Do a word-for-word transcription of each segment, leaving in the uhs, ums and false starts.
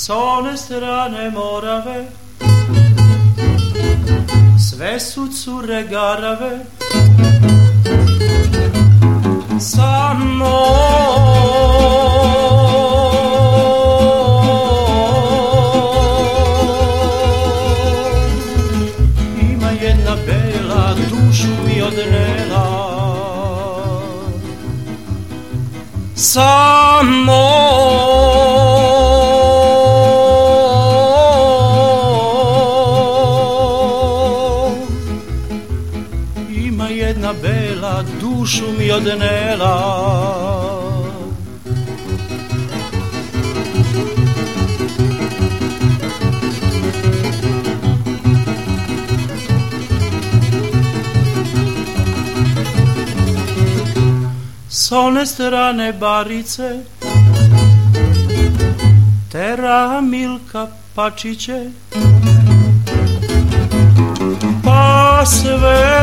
S one strane Morave sve su cure garave, samo ima jedna bela, dušu mi odnela. Samo ima jedna bela, dušu mi odnela. S one strane Barice tera Milka Pačiće, pa sve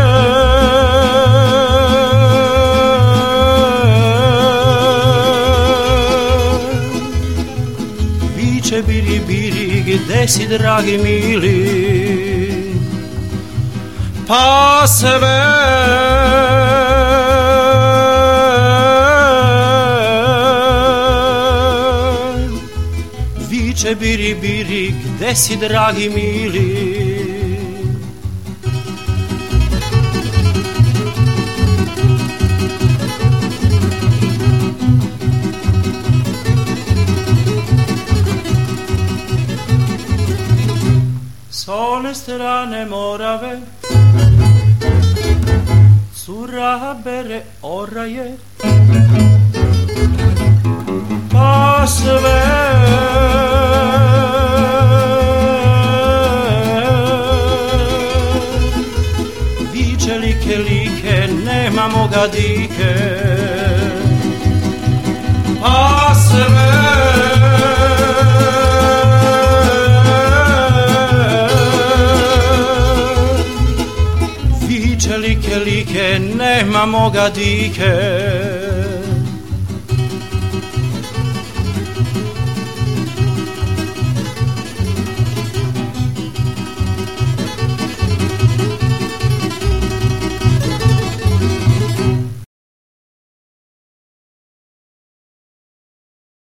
viče biri biri, gde si dragi mili, pa sve viče biri biri, gde si dragi mili. S one strane Morave cura bere oraje, pa sve viče like like, nema moga dike, pa sve viče like like, nema moga dike.